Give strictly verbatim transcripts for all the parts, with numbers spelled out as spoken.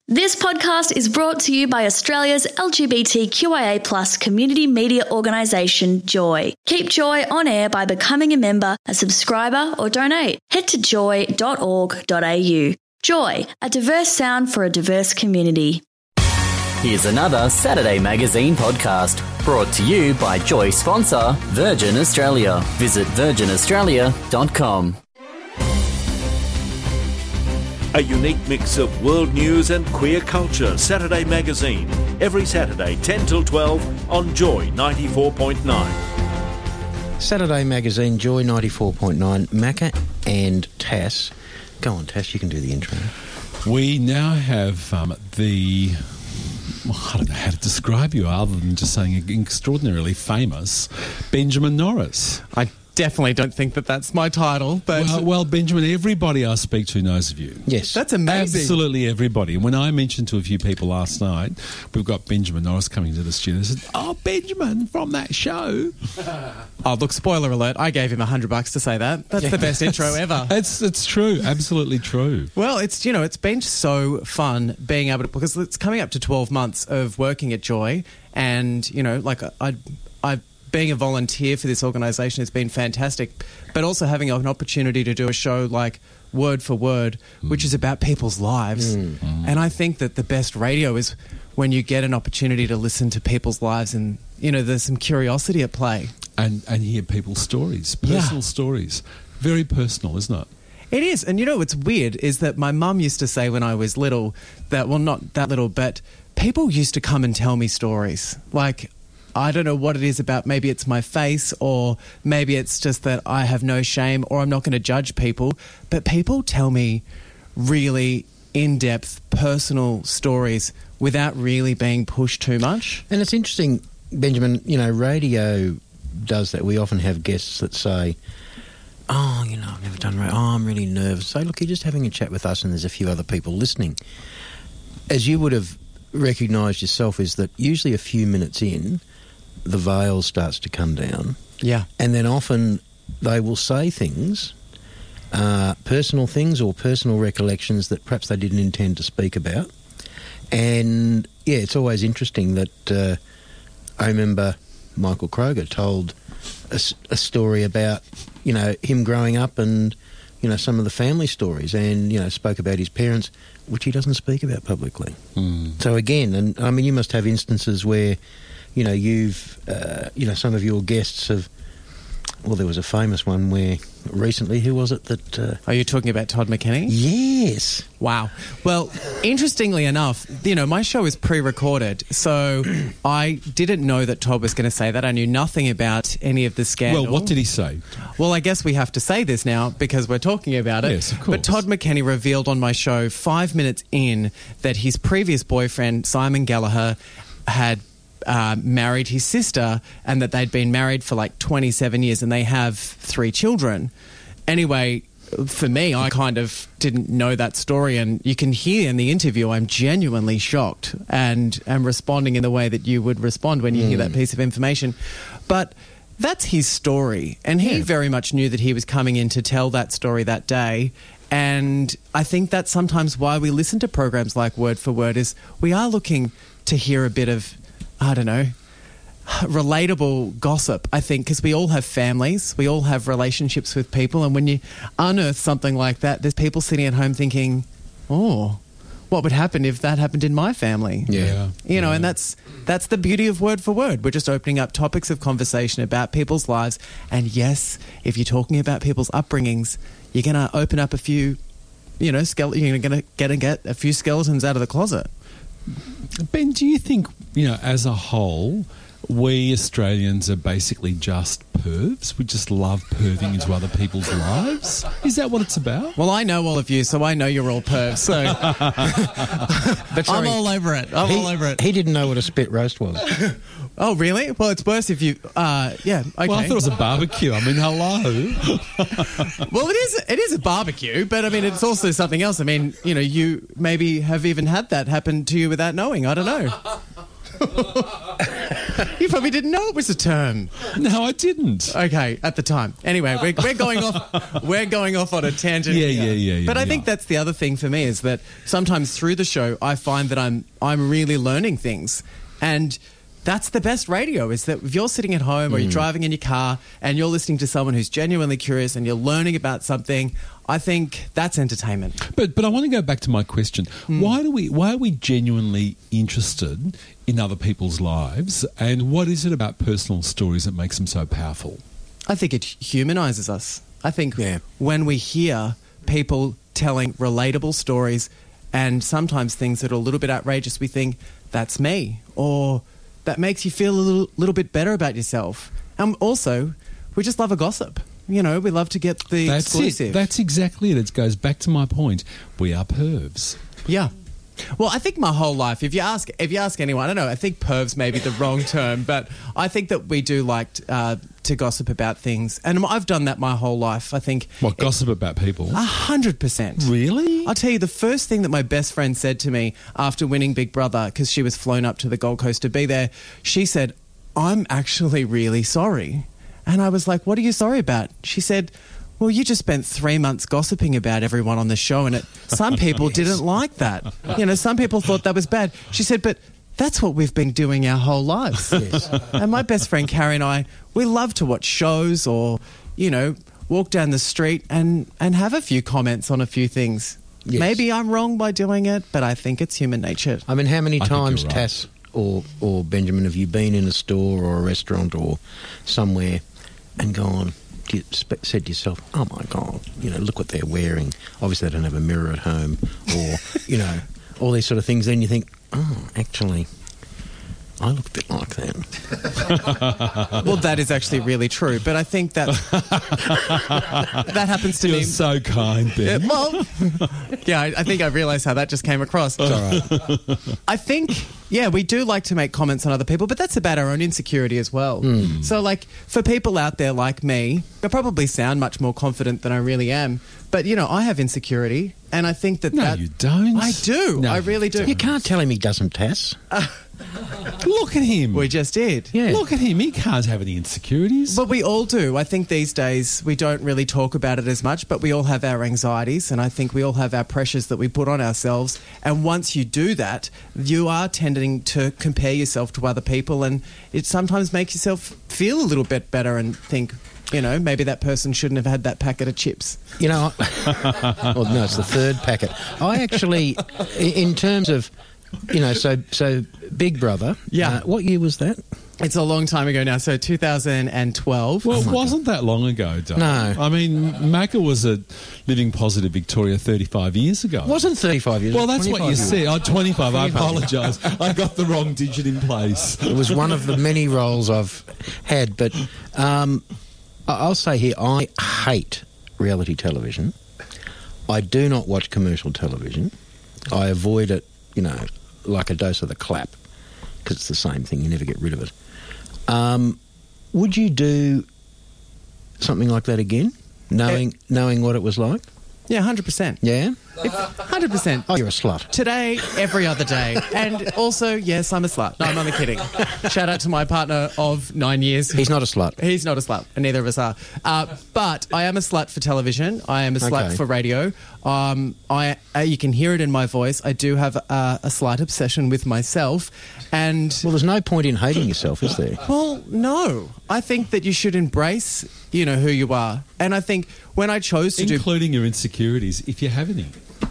This podcast is brought to you by Australia's L G B T Q I A plus community media organisation, Joy. Keep Joy on air by becoming a member, a subscriber or donate. Head to joy dot org dot a u. Joy, a diverse sound for a diverse community. Here's another Saturday Magazine podcast brought to you by Joy sponsor Virgin Australia. Visit virgin australia dot com. A unique mix of world news and queer culture. Saturday Magazine. Every Saturday, ten till twelve on Joy ninety-four point nine. Saturday Magazine, Joy ninety-four point nine. Macca and Tass. Go on, Tass, you can do the intro. We now have um, the... Well, I don't know how to describe you other than just saying extraordinarily famous Benjamin Norris. I definitely don't think that that's my title, but... Well, well, Benjamin, everybody I speak to knows of you. Yes. That's amazing. Absolutely everybody. When I mentioned to a few people last night, we've got Benjamin Norris coming to the studio, they said, oh, Benjamin from that show. Oh, look, spoiler alert, I gave him a hundred bucks to say that. That's the best intro ever. It's, it's true, absolutely true. Well, it's, you know, it's been so fun being able to... Because it's coming up to twelve months of working at Joy, and, you know, like, I... I being a volunteer for this organisation has been fantastic, but also having an opportunity to do a show like Word for Word, mm. which is about people's lives. Mm. Mm. And I think that the best radio is when you get an opportunity to listen to people's lives and, you know, there's some curiosity at play. And, and hear people's stories, personal yeah. stories. Very personal, isn't it? It is. And, you know, what's weird is that my mum used to say when I was little that, well, not that little, but people used to come and tell me stories. Like, I don't know what it is about. Maybe it's my face, or maybe it's just that I have no shame, or I'm not going to judge people. But people tell me really in-depth, personal stories without really being pushed too much. And it's interesting, Benjamin, you know, radio does that. We often have guests that say, oh, you know, I've never done radio. Oh, I'm really nervous. Say, look, you're just having a chat with us and there's a few other people listening. As you would have recognised yourself, is that usually a few minutes in, the veil starts to come down. Yeah. And then often they will say things, uh, personal things or personal recollections that perhaps they didn't intend to speak about. And, yeah, it's always interesting that uh, I remember Michael Kroger told a, a story about, you know, him growing up and, you know, some of the family stories, and, you know, spoke about his parents, which he doesn't speak about publicly. Mm. So, again, and I mean, you must have instances where, you know, you've, uh, you know, some of your guests have, well, there was a famous one where recently, who was it that... Uh, Are you talking about Todd McKenney? Yes. Wow. Well, interestingly enough, you know, my show is pre-recorded, so I didn't know that Todd was going to say that. I knew nothing about any of the scandal. Well, what did he say? Well, I guess we have to say this now because we're talking about it. Yes, of course. But Todd McKenney revealed on my show five minutes in that his previous boyfriend, Simon Gallagher, had Uh, married his sister, and that they'd been married for like twenty-seven years and they have three children. Anyway, for me, I kind of didn't know that story, and you can hear in the interview I'm genuinely shocked and am responding in the way that you would respond when you mm. hear that piece of information. But that's his story, and he yeah. very much knew that he was coming in to tell that story that day. And I think that's sometimes why we listen to programs like Word for Word, is we are looking to hear a bit of, I don't know, relatable gossip, I think, because we all have families, we all have relationships with people, and when you unearth something like that, there's people sitting at home thinking, oh, what would happen if that happened in my family? Yeah. You know, yeah. and that's that's the beauty of Word for Word. We're just opening up topics of conversation about people's lives, and yes, if you're talking about people's upbringings, you're going to open up a few, you know, skele- you're going to get and get a few skeletons out of the closet. Ben, do you think, you know, as a whole, we Australians are basically just pervs? We just love perving into other people's lives? Is that what it's about? Well, I know all of you, so I know you're all pervs, so but sorry, I'm all over it. I'm he, all over it. He didn't know what a spit roast was. Oh, really? Well, it's worse if you... Uh, yeah, okay. Well, I thought it was a barbecue. I mean, hello. Well, it is It is a barbecue, but, I mean, it's also something else. I mean, you know, you maybe have even had that happen to you without knowing. I don't know. You probably didn't know it was a term. No, I didn't. Okay, at the time. Anyway, we're, we're going off. We're going off on a tangent. Yeah, here. yeah, yeah, yeah, But I yeah. think that's the other thing for me is that sometimes through the show, I find that I'm I'm really learning things, and that's the best radio. Is that if you're sitting at home or you're driving in your car and you're listening to someone who's genuinely curious and you're learning about something, I think that's entertainment. But but I want to go back to my question. Why do we why are we genuinely interested in other people's lives, and what is it about personal stories that makes them so powerful? I think it humanizes us. I think Yeah. when we hear people telling relatable stories and sometimes things that are a little bit outrageous, we think, that's me, or that makes you feel a little, little bit better about yourself. And also, we just love a gossip. You know, we love to get the That's exclusive. it. That's exactly it. It goes back to my point. We are pervs. Yeah. Well, I think my whole life, if you ask if you ask anyone, I don't know, I think pervs may be the wrong term, but I think that we do like uh, to gossip about things. And I've done that my whole life. I think What, gossip about people? a hundred percent. Really? I'll tell you, the first thing that my best friend said to me after winning Big Brother, because she was flown up to the Gold Coast to be there, she said, I'm actually really sorry. And I was like, what are you sorry about? She said, well, you just spent three months gossiping about everyone on the show, and it, some people didn't like that. You know, some people thought that was bad. She said, but that's what we've been doing our whole lives. Yes. And my best friend Carrie and I, we love to watch shows or, you know, walk down the street and, and have a few comments on a few things. Yes. Maybe I'm wrong by doing it, but I think it's human nature. I mean, how many I think times, you're right. Tass or, or Benjamin, have you been in a store or a restaurant or somewhere and gone, you sp- said to yourself, oh my God, you know, look what they're wearing. Obviously, they don't have a mirror at home, or, you know, all these sort of things. Then you think, oh, actually, I look a bit like that. Well, that is actually really true, but I think that that happens to You're me. so kind, Yeah, Ben. well, yeah, I, I think I realised how that just came across. It's all right. I think, yeah, we do like to make comments on other people, but that's about our own insecurity as well. So, like, for people out there like me, I probably sound much more confident than I really am. But, you know, I have insecurity, and I think that No, that... you don't. I do. No, I you really do. You can't tell him he doesn't, Tass. Look at him. We just did. Yeah. Look at him. He can't have any insecurities. But we all do. I think these days we don't really talk about it as much, but we all have our anxieties, and I think we all have our pressures that we put on ourselves. And once you do that, you are tending to compare yourself to other people, and it sometimes makes yourself feel a little bit better and think, you know, maybe that person shouldn't have had that packet of chips. You know, I, well, no, it's the third packet. I actually, i- in terms of, you know, so so Big Brother. Yeah. Uh, what year was that? It's a long time ago now, so two thousand twelve. Well, it wasn't that long ago, Dave. No. I mean, Macca was a living positive Victoria thirty-five years ago. It wasn't thirty-five years. Well, that's what you twenty-five years. said. Oh, twenty-five. I twenty-five. apologise. I got the wrong digit in place. It was one of the many roles I've had, but um, I- I'll say here, I hate reality television. I do not watch commercial television. I avoid it, you know, like a dose of the clap, because it's the same thing. You never get rid of it. Um, would you do something like that again, knowing knowing what it was like? Yeah, one hundred percent. Yeah? one hundred percent. Oh, you're a slut. Today, every other day. And also, yes, I'm a slut. No, I'm only kidding. Shout out to my partner of nine years. He's not a slut. He's not a slut, and neither of us are. Uh, but I am a slut for television. I am a slut Okay. for radio. Um, I uh, you can hear it in my voice. I do have uh, a slight obsession with myself, and Well, there's no point in hating yourself, is there? well, no. I think that you should embrace, you know, who you are. And I think when I chose to do Including your insecurities, if you have any.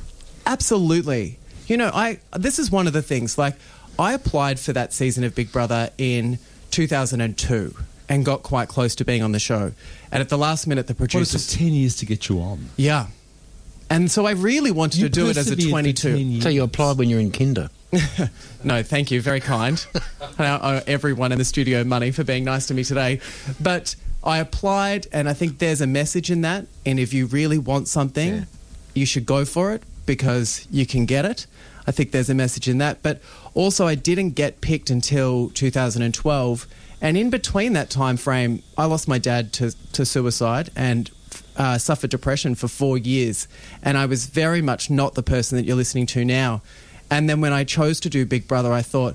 Absolutely. You know, I this is one of the things. Like, I applied for that season of Big Brother in two thousand two and got quite close to being on the show. And at the last minute, the Well, it producers... took ten years to get you on. Yeah. And so I really wanted You to do it as a persevered for twenty-two. ten years. So you applied when you're in kinder. No, thank you. Very kind. I owe everyone in the studio money for being nice to me today. But I applied, and I think there's a message in that. And if you really want something, Yeah. you should go for it because you can get it. I think there's a message in that. But also, I didn't get picked until two thousand twelve. And in between that time frame, I lost my dad to, to suicide and uh, suffered depression for four years. And I was very much not the person that you're listening to now. And then when I chose to do Big Brother, I thought,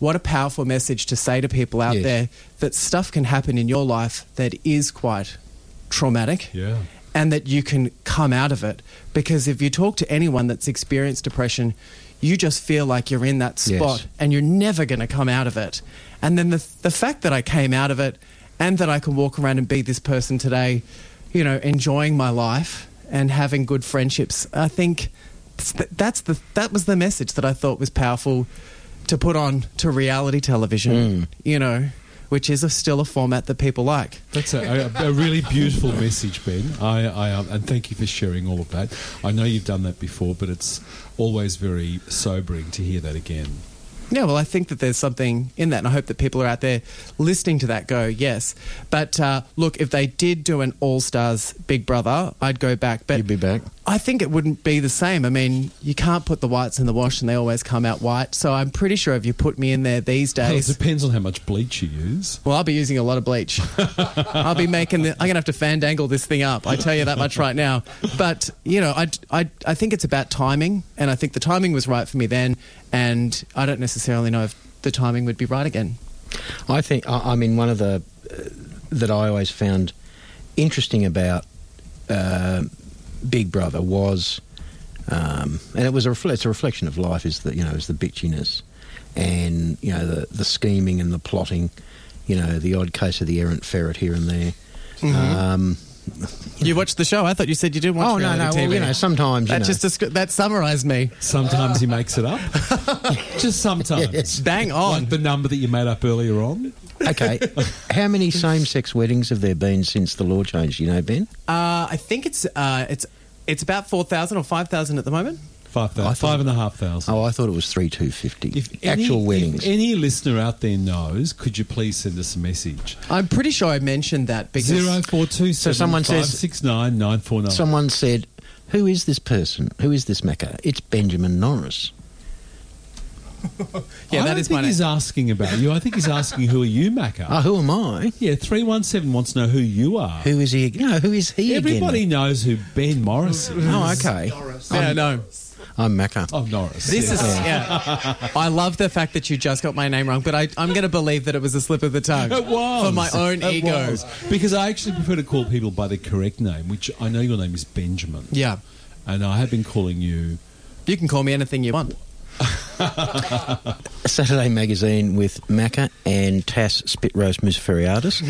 what a powerful message to say to people out Yes. there that stuff can happen in your life that is quite traumatic. Yeah. And that you can come out of it. Because if you talk to anyone that's experienced depression, you just feel like you're in that spot Yes. and you're never going to come out of it. And then the the fact that I came out of it and that I can walk around and be this person today, you know, enjoying my life and having good friendships, I think that's the that was the message that I thought was powerful to put on to reality television, Mm. you know, which is a, still a format that people like. That's a, a, a really beautiful message, Ben. I, I um, and thank you for sharing all of that. I know you've done that before, but it's always very sobering to hear that again. Yeah, well, I think that there's something in that, and I hope that people are out there listening to that go, yes. But uh, look, if they did do an All-Stars Big Brother, I'd go back. But You'd be back. I think it wouldn't be the same. I mean, you can't put the whites in the wash and they always come out white. So I'm pretty sure if you put me in there these Well, it days... depends on how much bleach you use. Well, I'll be using a lot of bleach. I'll be making... The, I'm going to have to fandangle this thing up. I tell you that much right now. But, you know, I, I, I think it's about timing, and I think the timing was right for me then, and I don't necessarily know if the timing would be right again. I think, I, I mean, one of the uh, that I always found interesting about uh, Big Brother was, um, and it was a refle- it's a reflection of life, is that, you know, is the bitchiness and, you know, the the scheming and the plotting, you know, the odd case of the errant ferret here and there. Mm-hmm. Um, You watched the show? I thought you said you did watch oh no, reality no, T V. well, you know, sometimes you that know. just descri- that summarised me. Sometimes he makes it up. Just sometimes. Yes. Bang on. Like the number that you made up earlier on. Okay, how many same-sex weddings have there been since the law changed? You know, Ben? Uh, I think it's uh, it's it's about four thousand or five thousand at the moment. Five I thousand. thought- Five and a half thousand. Oh, I thought it was three two fifty. If any- Actual weddings. If any listener out there knows, could you please send us a message? I'm pretty sure I mentioned that because Zero four two So seven someone five says- six nine nine four nine. Someone said, "Who is this person? Who is this Macca?" It's Benjamin Norris. yeah, I that don't is think my he's name. asking about you. I think he's asking who are you, Macca? Oh, who am I? yeah, three one seven wants to know who you are. Who is he? No, who is he Everybody again? knows who Ben Morris is. Oh, okay. Yeah, no. I'm Macca. Oh, Norris. This yeah. is yeah. I love the fact that you just got my name wrong, but I, I'm going to believe that it was a slip of the tongue. It was. For my own It ego. was. Because I actually prefer to call people by the correct name, which I know your name is Benjamin. Yeah. And I have been calling you... You can call me anything you want. Saturday Magazine with Macca and Tass Spitrose Musferiadis.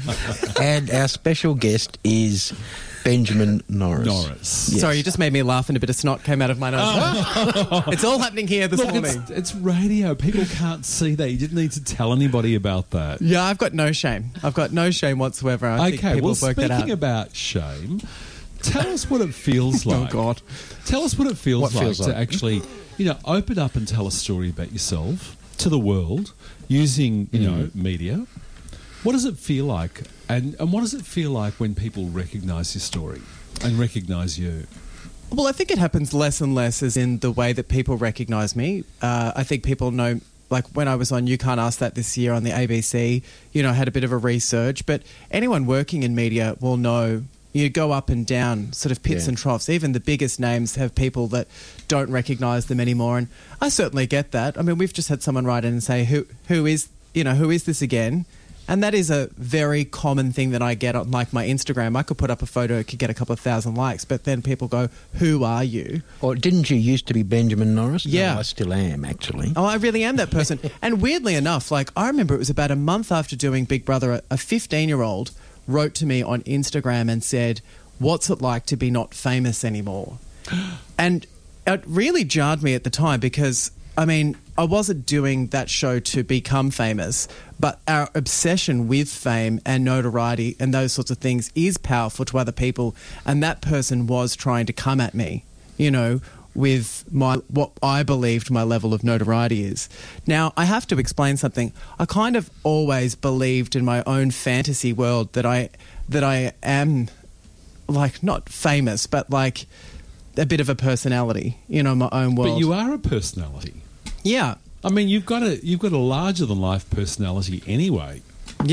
And our special guest is Benjamin Norris. Norris. Yes. Sorry, you just made me laugh and a bit of snot came out of my nose. It's all happening here this Look, morning. it's, it's radio. People can't see that. You didn't need to tell anybody about that. Yeah, I've got no shame. I've got no shame whatsoever. I think Okay, people well, have worked that out. speaking about shame, tell us what it feels Oh, like. God. Tell us what it feels What like feels to like? actually, you know, open up and tell a story about yourself to the world using, you know, Mm. media. What does it feel like? And, and what does it feel like when people recognise your story and recognise you? Well, I think it happens less and less as in the way that people recognise me. Uh, I think people know, like when I was on You Can't Ask That this year on the A B C, you know, I had a bit of a research, but anyone working in media will know you go up and down, sort of pits Yeah. and troughs. Even the biggest names have people that don't recognise them anymore, and I certainly get that. I mean, we've just had someone write in and say, "Who, who is, you know, who is this again?" And that is a very common thing that I get on, like my Instagram. I could put up a photo, it could get a couple of thousand likes, but then people go, "Who are you?" Or didn't you used to be Benjamin Norris? Yeah. No, I still am, actually. Oh, I really am that person. And weirdly enough, like I remember it was about a month after doing Big Brother, a fifteen-year-old wrote to me on Instagram and said, "What's it like to be not famous anymore?" And it really jarred me at the time because, I mean, I wasn't doing that show to become famous, but our obsession with fame and notoriety and those sorts of things is powerful to other people. And that person was trying to come at me, you know, with my what I believed my level of notoriety is. Now, I have to explain something. I kind of always believed in my own fantasy world that I that I am, like, not famous, but like a bit of a personality, you know, my own world. But you are a personality. Yeah. I mean, you've got a you've got a larger than life personality anyway. Yeah.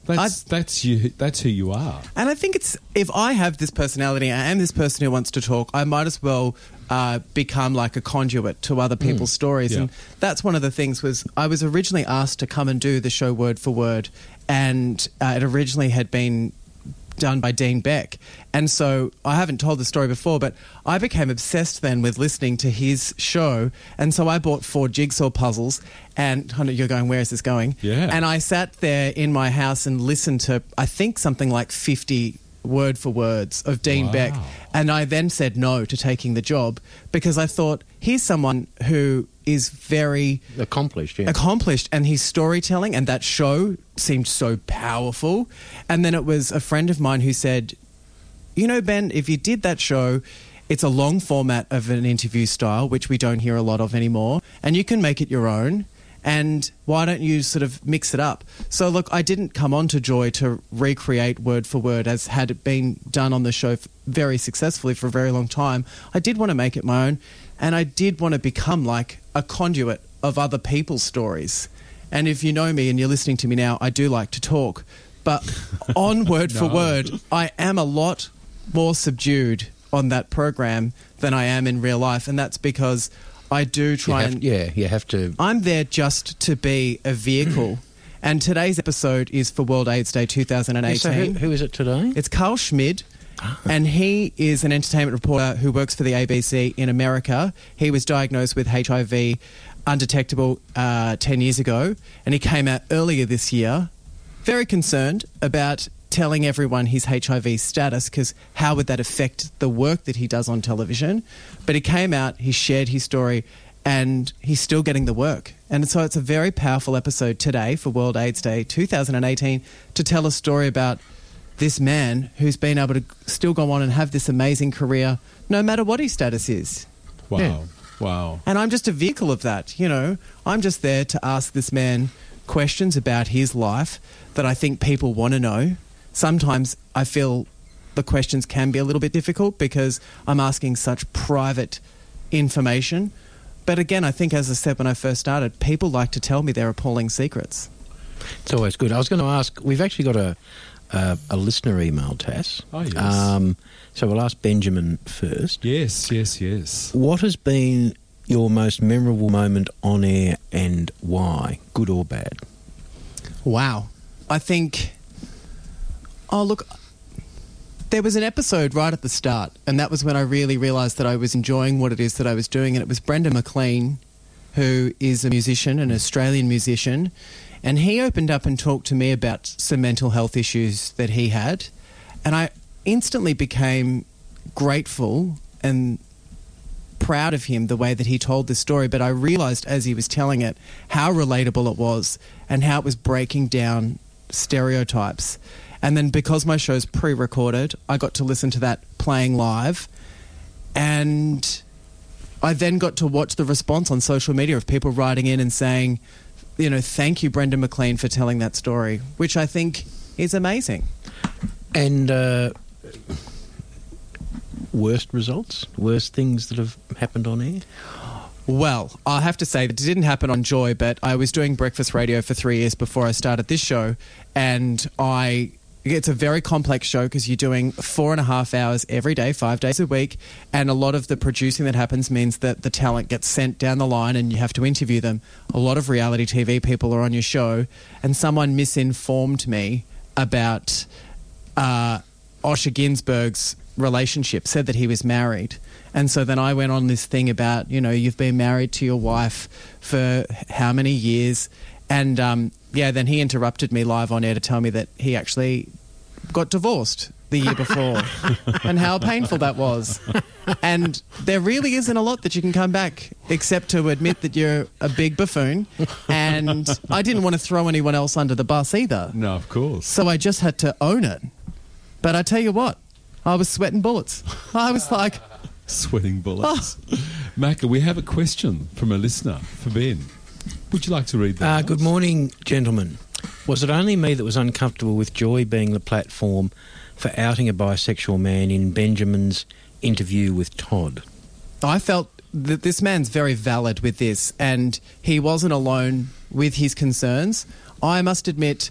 That's that's you. That's who you are. And I think it's, if I have this personality, I am this person who wants to talk, I might as well uh, become like a conduit to other people's mm. stories. Yeah. And that's one of the things was I was originally asked to come and do the show word for word, and uh, it originally had been done by Dean Beck. And so I haven't told the story before, but I became obsessed then with listening to his show. And so I bought four jigsaw puzzles and I know you're going, where is this going? Yeah. And I sat there in my house and listened to, I think, something like fifty word for words of Dean Wow. Beck. And I then said no to taking the job because I thought, here's someone who is very Accomplished, yeah. accomplished, and his storytelling and that show seemed so powerful. And then it was a friend of mine who said, you know, Ben, if you did that show, it's a long format of an interview style, which we don't hear a lot of anymore, and you can make it your own. And why don't you sort of mix it up? So, look, I didn't come on to Joy to recreate word for word as had it been done on the show very successfully for a very long time. I did want to make it my own, and I did want to become like a conduit of other people's stories. And if you know me and you're listening to me now, I do like to talk. But on word for No. word, I am a lot more subdued on that program than I am in real life. And that's because I do You try have- and... yeah, you have to. I'm there just to be a vehicle. And today's episode is for World AIDS Day two thousand eighteen. So who, who is it today? It's Carl Schmid, and he is an entertainment reporter who works for the A B C in America. He was diagnosed with H I V undetectable uh, ten years ago, and he came out earlier this year very concerned about telling everyone his H I V status, because how would that affect the work that he does on television? But he came out, he shared his story, and he's still getting the work. And so it's a very powerful episode today for World AIDS Day two thousand eighteen to tell a story about this man who's been able to still go on and have this amazing career no matter what his status is. Wow. Yeah. Wow. And I'm just a vehicle of that, you know. I'm just there to ask this man questions about his life that I think people want to know. Sometimes I feel the questions can be a little bit difficult because I'm asking such private information. But again, I think, as I said when I first started, people like to tell me their appalling secrets. It's always good. I was going to ask, we've actually got a a, a listener email, Tass. Oh, yes. Um, so we'll ask Benjamin first. Yes, yes, yes. What has been your most memorable moment on air and why, good or bad? Wow. I think... Oh, look, there was an episode right at the start, and that was when I really realised that I was enjoying what it is that I was doing, and it was Brendan McLean, who is a musician, an Australian musician, and he opened up and talked to me about some mental health issues that he had, and I instantly became grateful and proud of him, the way that he told this story, but I realised as he was telling it how relatable it was and how it was breaking down stereotypes. And then because my show's pre-recorded, I got to listen to that playing live, and I then got to watch the response on social media of people writing in and saying, you know, thank you, Brendan McLean, for telling that story, which I think is amazing. And uh, worst results? Worst things that have happened on air? Well, I have to say that it didn't happen on Joy, but I was doing breakfast radio for three years before I started this show, and I... It's a very complex show because you're doing four and a half hours every day, five days a week, and a lot of the producing that happens means that the talent gets sent down the line and you have to interview them. A lot of reality T V people are on your show, and someone misinformed me about uh, Osher Ginsburg's relationship, said that he was married. And so then I went on this thing about, you know, you've been married to your wife for how many years? And, um, yeah, then he interrupted me live on air to tell me that he actually got divorced the year before and how painful that was. And there really isn't a lot that you can come back except to admit that you're a big buffoon. And I didn't want to throw anyone else under the bus either. No, of course. So I just had to own it. But I tell you what, I was sweating bullets. I was like... Sweating bullets. Oh. Macca, we have a question from a listener for Ben. Would you like to read that? Uh, good morning, gentlemen. Was it only me that was uncomfortable with Joy being the platform for outing a bisexual man in Benjamin's interview with Todd? I felt that this man's very valid with this, and he wasn't alone with his concerns. I must admit,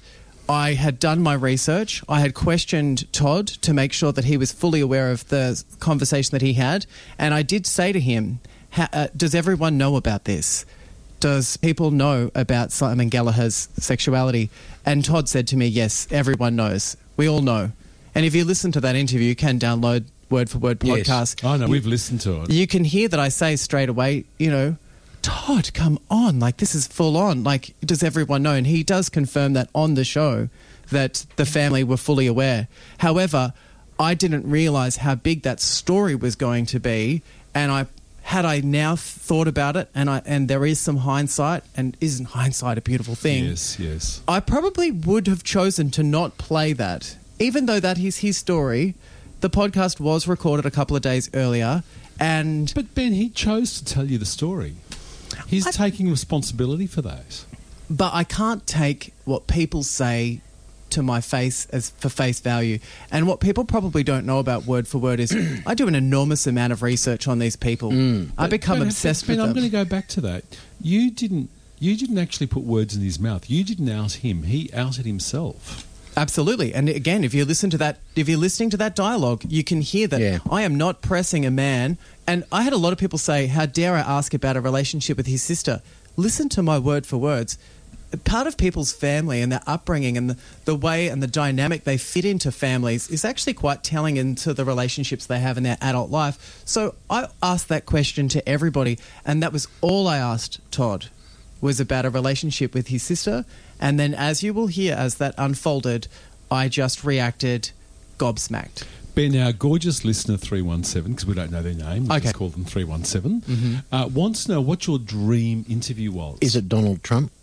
I had done my research. I had questioned Todd to make sure that he was fully aware of the conversation that he had. And I did say to him, ha- uh, does everyone know about this? Does people know about Simon Gallagher's sexuality? And Todd said to me, yes, everyone knows. We all know. And if you listen to that interview, you can download Word for Word Yes. podcast. Oh, no, You- we've listened to it. You can hear that I say straight away, you know, Todd, come on. Like, this is full on. Like, does everyone know? And he does confirm that on the show that the family were fully aware. However, I didn't realise how big that story was going to be. And I had I now thought about it, and I and there is some hindsight, and isn't hindsight a beautiful thing? Yes, yes. I probably would have chosen to not play that. Even though that is his story, the podcast was recorded a couple of days earlier, and... But Ben, he chose to tell you the story. He's I- taking responsibility for that. But I can't take what people say to my face as for face value. And what people probably don't know about Word for Word is I do an enormous amount of research on these people. I become But- obsessed but with I'm them. going to go back to that. You didn't. You didn't actually put words in his mouth. You didn't out him. He outed himself. Absolutely. And again, if you listen to that, if you're listening to that dialogue, you can hear that Yeah. I am not pressing a man. And I had a lot of people say, how dare I ask about a relationship with his sister? Listen to my Word for Words. Part of people's family and their upbringing and the, the way and the dynamic they fit into families is actually quite telling into the relationships they have in their adult life. So I asked that question to everybody, and that was all I asked Todd, was about a relationship with his sister. And then, as you will hear as that unfolded, I just reacted gobsmacked. Ben, our gorgeous listener three one seven, because we don't know their name, we Okay. just call them three one seven, uh, wants to know what your dream interview was. Is it Donald Trump?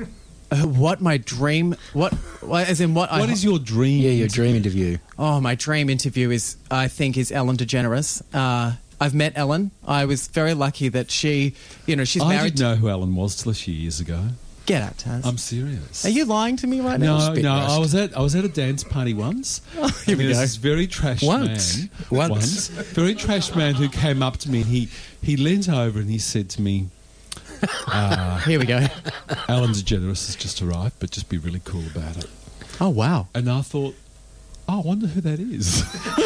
Uh, what my dream? What? what- As in what? I, What is your dream? Yeah, your interview? dream interview. Oh, my dream interview is, I think, is Ellen DeGeneres. Uh, I've met Ellen. I was very lucky that she, you know, she's I married. didn't know who Alan was till a few years ago. Get out, Taz. I'm serious. Are you lying to me right No, now? no. I was at I was at a dance party once. Oh, here and we there was go. This very trash Once? man, Once? very trash man who came up to me. and He he leant over and he said to me, uh, Here we go. "Alan DeGeneres has just arrived, but just be really cool about it." Oh, wow. And I thought, oh, I wonder who that is.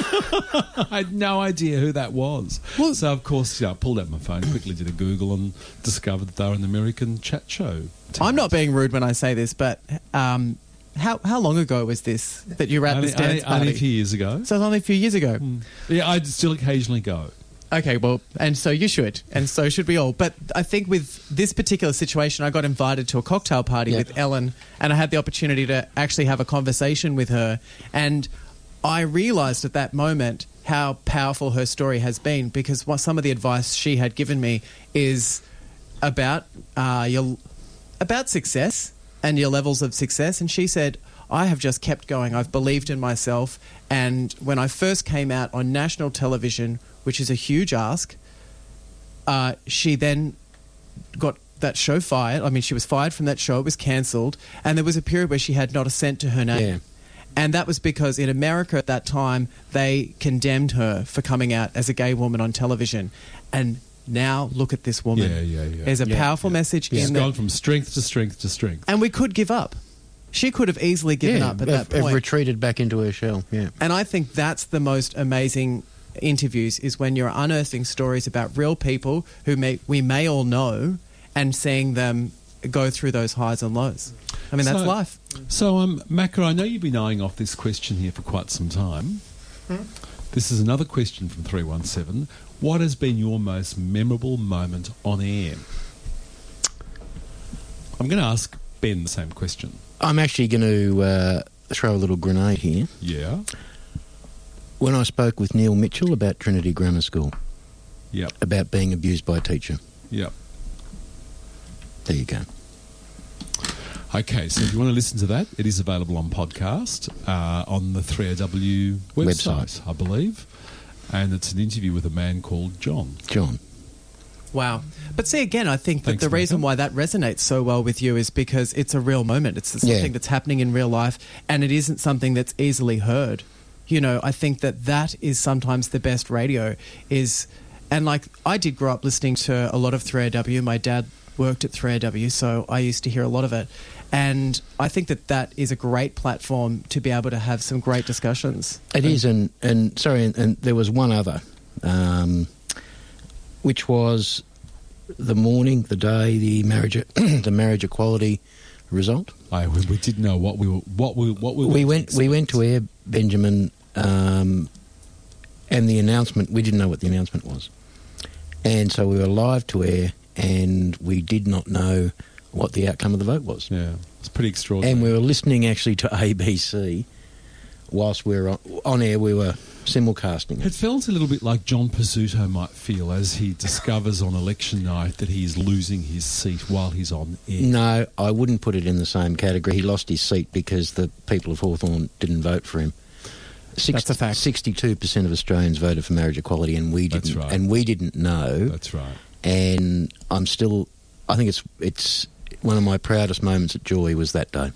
I had no idea who that was. Well- so, of course, yeah, I pulled out my phone, quickly did a Google and discovered that they were an American chat show. I'm not being rude when I say this, but um, how how long ago was this that you were at only, this dance only, party? only a few years ago. So it's only a few years ago. Yeah, I still occasionally go. Okay, well, and so you should, and so should we all. But I think with this particular situation, I got invited to a cocktail party Yeah. with Ellen, and I had the opportunity to actually have a conversation with her. And I realised at that moment how powerful her story has been, because what some of the advice she had given me is about uh, your about success and your levels of success. And she said, I have just kept going. I've believed in myself. And when I first came out on national television, which is a huge ask, uh, she then got that show fired. I mean, she was fired from that show. It was cancelled. And there was a period where she had not a cent to her name. Yeah. And that was because in America at that time, they condemned her for coming out as a gay woman on television. And now look at this woman. Yeah, yeah, yeah. There's a Yeah, powerful message It's in gone that. from strength to strength to strength. And we could give up. She could have easily given yeah, up at have, that point. have retreated back into her shell. Yeah. And I think that's the most amazing interviews, is when you're unearthing stories about real people who may, we may all know, and seeing them go through those highs and lows. I mean, that's So- life. So, um, Macca, I know you've been eyeing off this question here for quite some time. This is another question from three one seven. What has been your most memorable moment on air? I'm going to ask Ben the same question. I'm actually going to uh, throw a little grenade here. Yeah? When I spoke with Neil Mitchell about Trinity Grammar School, Yep. about being abused by a teacher. Yep. There you go. Okay, so if you want to listen to that, it is available on podcast uh, on the three A W website, Website. I believe. And it's an interview with a man called John. John. Wow. But see, again, I think that Thanks, the reason Michael. why that resonates so well with you is because it's a real moment. It's something Yeah. that's happening in real life, and it isn't something that's easily heard. You know, I think that that is sometimes the best radio is... And, like, I did grow up listening to a lot of three A W. My dad worked at three A W, so I used to hear a lot of it. And I think that that is a great platform to be able to have some great discussions. It is, and, and sorry, and, and there was one other, um, which was the morning, the day, the marriage, the marriage equality result. I, we, we didn't know what we were, what we, what we. We went, we went to air, Benjamin, um, and the announcement. We didn't know what the announcement was, and so we were live to air, and we did not know what the outcome of the vote was. Yeah, it's pretty extraordinary. And we were listening actually to A B C whilst we were on, on air. We were simulcasting. It felt a little bit like John Pizzuto might feel as he discovers on election night that he's losing his seat while he's on air. No, I wouldn't put it in the same category. He lost his seat because the people of Hawthorn didn't vote for him. Six, That's a fact. Sixty-two percent of Australians voted for marriage equality, and we didn't. That's right. And we didn't know. That's right. And I'm still. I think it's it's one of my proudest moments at Joy was that day.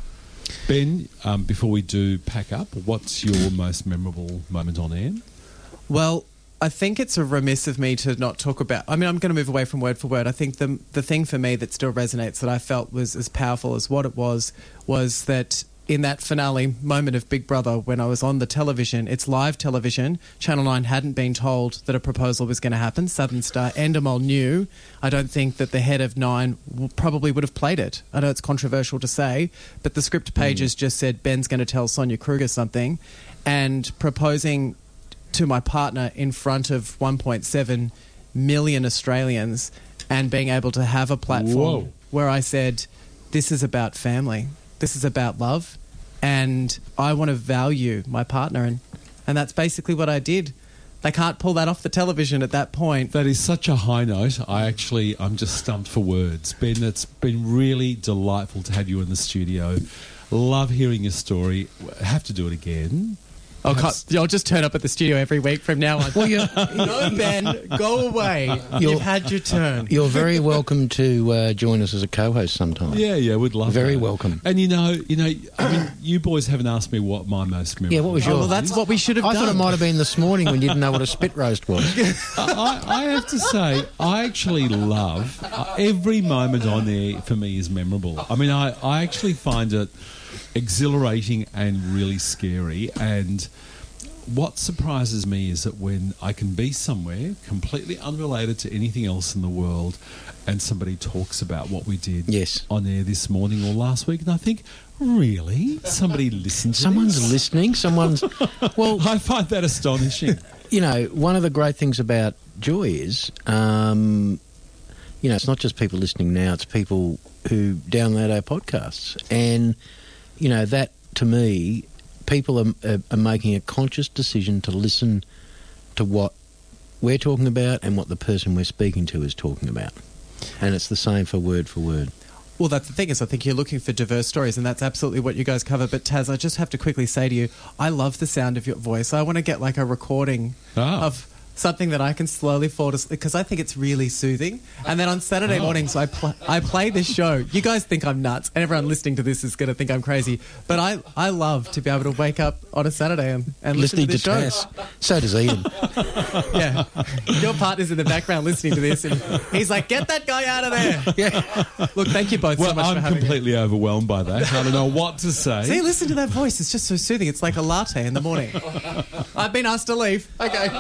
Ben, um, before we do pack up, what's your most memorable moment on air? Well, I think it's a remiss of me to not talk about... I mean, I'm going to move away from word for word. I think the the thing for me that still resonates, that I felt was as powerful as what it was, was that in that finale moment of Big Brother, when I was on the television, it's live television, Channel nine hadn't been told that a proposal was going to happen. Southern Star, Endemol knew. I don't think that the head of Nine w- probably would have played it. I know it's controversial to say, but the script pages mm. just said, Ben's going to tell Sonia Kruger something, and proposing to my partner in front of one point seven million Australians and being able to have a platform Whoa. where I said, this is about family. This is about love, and I want to value my partner, and, and that's basically what I did. They can't pull that off the television at that point. That is such a high note. I actually, I'm just stumped for words. Ben, it's been really delightful to have you in the studio. Love hearing your story. Have to do it again. I'll, cut, I'll just turn up at the studio every week from now on. Well, you're, no, Ben, go away. You've had your turn. You're very welcome to uh, join us as a co-host sometime. Yeah, yeah, we'd love Very that. welcome. And you know, you know, I mean, you boys haven't asked me what my most memorable. Yeah, what was yours? Oh, well, that's what we should have I done. thought it might have been this morning when you didn't know what a spit roast was. I, I have to say, I actually love uh, every moment on there. For me, is memorable. I mean, I, I actually find it exhilarating and really scary. And what surprises me is that when I can be somewhere completely unrelated to anything else in the world, and somebody talks about what we did yes. on air this morning or last week, and I think, really, somebody listened to Someone's this? listening. Someone's well. I find that astonishing. You know, one of the great things about Joy is, um, you know, it's not just people listening now, it's people who download our podcasts. And, you know, that, to me, people are, are, are making a conscious decision to listen to what we're talking about and what the person we're speaking to is talking about. And it's the same for word for word. Well, that's the thing is I think you're looking for diverse stories, and that's absolutely what you guys cover. But Taz, I just have to quickly say to you, I love the sound of your voice. I want to get like a recording Ah. of something that I can slowly fall to sleep, because I think it's really soothing. And then on Saturday Oh. mornings, I pl- I play this show. You guys think I'm nuts, and everyone listening to this is going to think I'm crazy. But I, I love to be able to wake up on a Saturday and, and listen Listening to this to show. Taz. So does Ian. Yeah, your partner's in the background listening to this, and he's like, "Get that guy out of there!" Yeah. Look, thank you both Well, so much I'm for having me. completely overwhelmed by that. I don't know what to say. See, listen to that voice. It's just so soothing. It's like a latte in the morning. I've been asked to leave. Okay.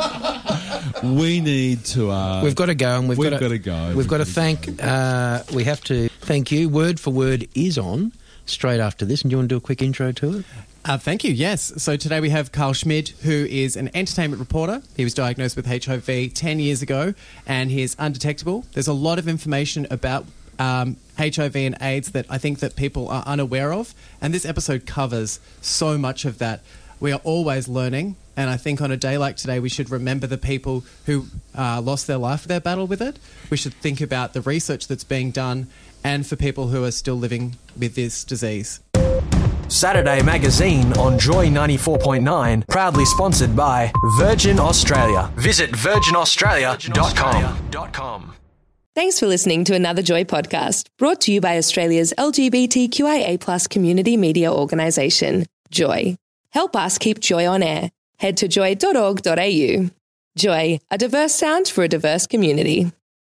We need to. Uh, We've got to go, and we've, We've got, got to, to go. We've We've got to got to thank. Uh, we have to thank you. Word for word is on straight after this. And do you want to do a quick intro to it? Uh, thank you, yes. So today we have Carl Schmid, who is an entertainment reporter. He was diagnosed with H I V ten years ago, and he is undetectable. There's a lot of information about um, H I V and AIDS that I think that people are unaware of, and this episode covers so much of that. We are always learning, and I think on a day like today we should remember the people who uh, lost their life for their battle with it. We should think about the research that's being done, and for people who are still living with this disease. Saturday Magazine on Joy ninety-four point nine, proudly sponsored by Virgin Australia. Visit virgin australia dot com. Thanks for listening to another Joy podcast, brought to you by Australia's L G B T Q I A plus community media organisation, Joy. Help us keep Joy on air. Head to joy dot org dot a u. Joy, a diverse sound for a diverse community.